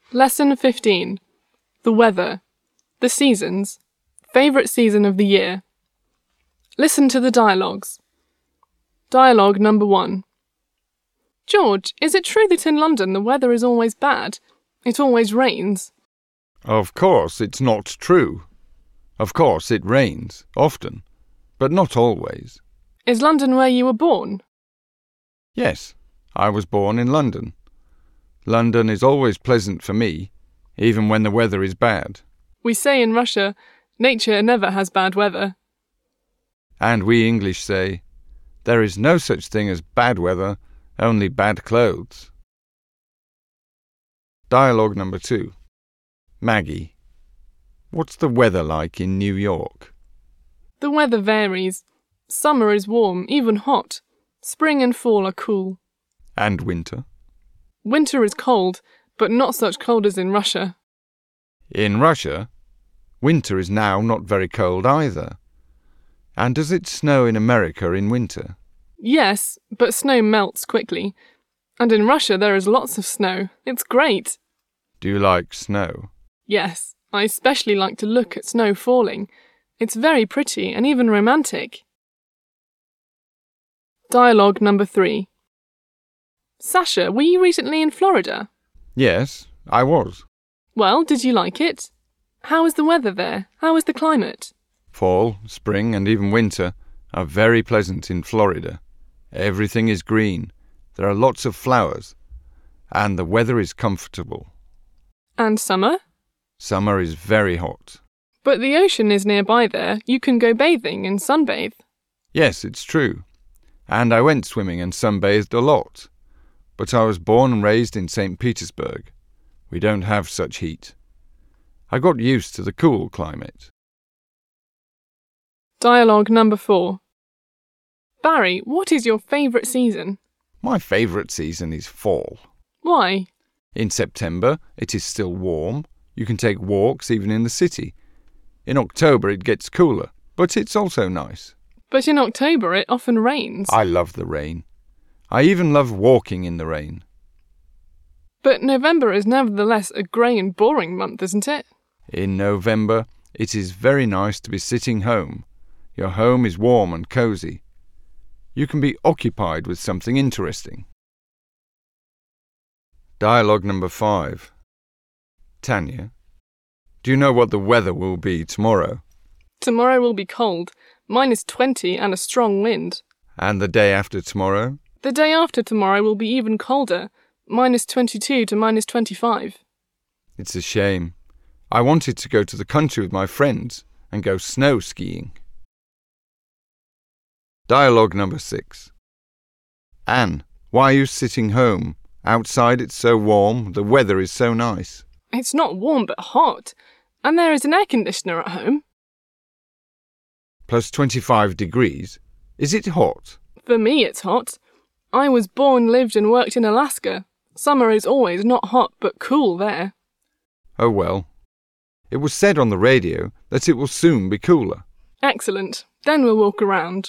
Lesson 15. The weather. The seasons. Favourite season of the year. Listen to the dialogues. Dialogue number 1. George, is it true that in London the weather is always bad? It always rains. Of course it's not true. Of course it rains, often, but not always. Is London where you were born? Yes, I was born in London. London is always pleasant for me, even when the weather is bad. We say in Russia, nature never has bad weather. And we English say, there is no such thing as bad weather, only bad clothes. Dialogue number 2. Maggie, what's the weather like in New York? The weather varies. Summer is warm, even hot. Spring and fall are cool. And winter? Winter is cold, but not such cold as in Russia. In Russia, winter is now not very cold either. And does it snow in America in winter? Yes, but snow melts quickly. And in Russia there is lots of snow. It's great. Do you like snow? Yes, I especially like to look at snow falling. It's very pretty and even romantic. Dialogue number 3. Sasha, were you recently in Florida? Yes, I was. Well, did you like it? How is the weather there? How is the climate? Fall, spring and even winter are very pleasant in Florida. Everything is green. There are lots of flowers. And the weather is comfortable. And summer? Summer is very hot. But the ocean is nearby there. You can go bathing and sunbathe. Yes, it's true. And I went swimming and sunbathed a lot. But I was born and raised in St. Petersburg. We don't have such heat. I got used to the cool climate. Dialogue number 4. Barry, what is your favourite season? My favourite season is fall. Why? In September, it is still warm. You can take walks even in the city. In October, it gets cooler, but it's also nice. But in October, it often rains. I love the rain. I even love walking in the rain. But November is nevertheless a grey and boring month, isn't it? In November, it is very nice to be sitting home. Your home is warm and cosy. You can be occupied with something interesting. Dialogue number 5. Tanya, do you know what the weather will be tomorrow? Tomorrow will be cold, -20 and a strong wind. And the day after tomorrow? The day after tomorrow will be even colder, -22 to -25. It's a shame. I wanted to go to the country with my friends and go snow skiing. Dialogue number 6. Anne, why are you sitting home? Outside it's so warm, the weather is so nice. It's not warm but hot, and there is an air conditioner at home. Plus 25 degrees. Is it hot? For me it's hot. I was born, lived and worked in Alaska. Summer is always not hot but cool there. Oh well. It was said on the radio that it will soon be cooler. Excellent. Then we'll walk around.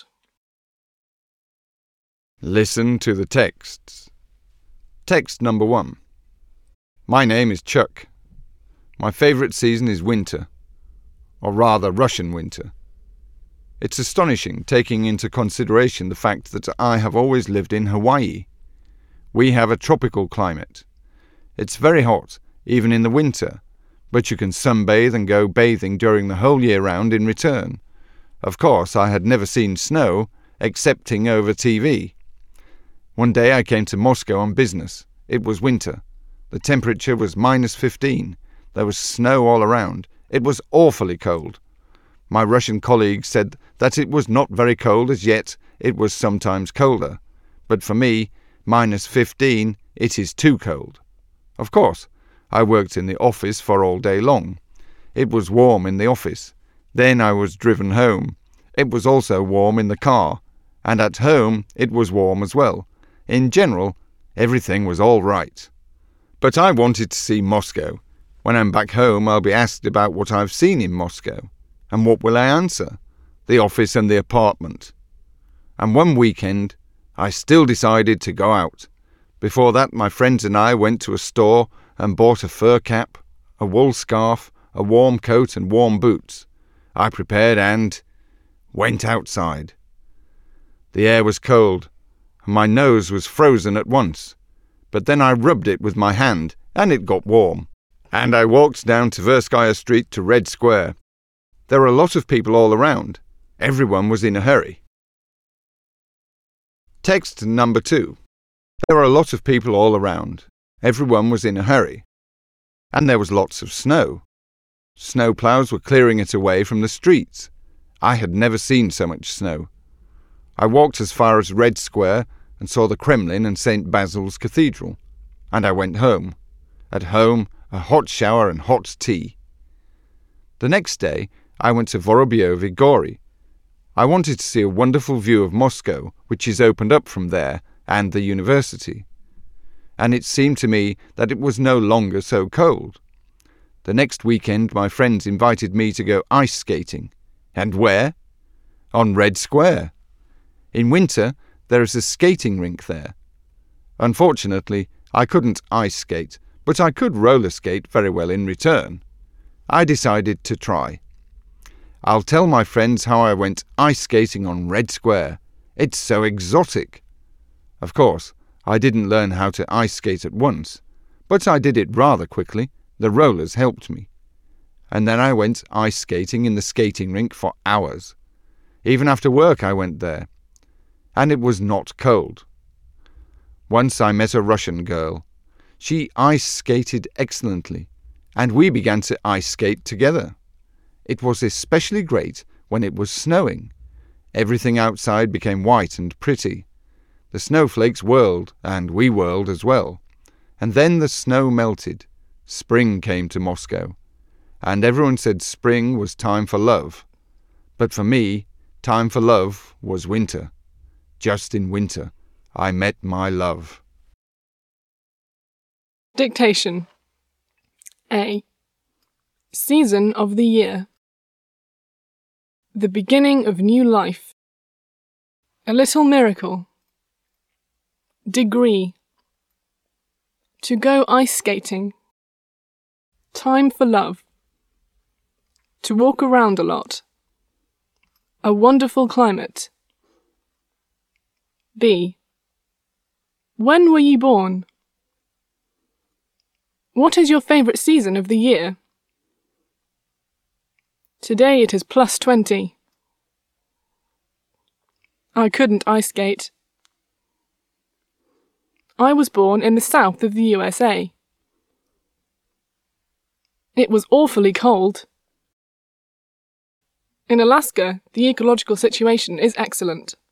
Listen to the texts. Text number 1. My name is Chuck. My favourite season is winter, or rather Russian winter. It's astonishing taking into consideration the fact that I have always lived in Hawaii. We have a tropical climate. It's very hot, even in the winter, but you can sunbathe and go bathing during the whole year round in return. Of course, I had never seen snow, excepting over TV. One day I came to Moscow on business. It was winter. The temperature was -15. There was snow all around. It was awfully cold. My Russian colleagues said that it was not very cold as yet. It was sometimes colder. But for me, -15, it is too cold. Of course, I worked in the office for all day long. It was warm in the office. Then I was driven home. It was also warm in the car. And at home, it was warm as well. In general, everything was all right. But I wanted to see Moscow. When I'm back home, I'll be asked about what I've seen in Moscow. And what will I answer? The office and the apartment. And one weekend, I still decided to go out. Before that, my friends and I went to a store and bought a fur cap, a wool scarf, a warm coat and warm boots. I prepared and went outside. The air was cold, and my nose was frozen at once, but then I rubbed it with my hand, and it got warm. And I walked down Tverskaya Street to Red Square. There were a lot of people all around. Everyone was in a hurry. Text number 2. There were a lot of people all around. Everyone was in a hurry. And there was lots of snow. Snowplows were clearing it away from the streets. I had never seen so much snow. I walked as far as Red Square and saw the Kremlin and St. Basil's Cathedral. And I went home. At home, a hot shower and hot tea. The next day, I went to Vorobyevo Gory. I wanted to see a wonderful view of Moscow, which is opened up from there, and the university. And it seemed to me that it was no longer so cold. The next weekend, my friends invited me to go ice skating. And where? On Red Square. In winter, there is a skating rink there. Unfortunately, I couldn't ice skate, but I could roller skate very well in return. I decided to try. I'll tell my friends how I went ice skating on Red Square. It's so exotic. Of course, I didn't learn how to ice skate at once, but I did it rather quickly. The rollers helped me. And then I went ice skating in the skating rink for hours. Even after work I went there. And it was not cold. Once I met a Russian girl. She ice skated excellently, and we began to ice skate together. It was especially great when it was snowing. Everything outside became white and pretty. The snowflakes whirled, and we whirled as well. And then the snow melted. Spring came to Moscow. And everyone said spring was time for love. But for me, time for love was winter. Just in winter, I met my love. Dictation. A. Season of the year. The beginning of new life. A little miracle. Degree. To go ice skating. Time for love. To walk around a lot. A wonderful climate. B. When were you born? What is your favourite season of the year? Today it is +20. I couldn't ice skate. I was born in the south of the USA. It was awfully cold. In Alaska, the ecological situation is excellent.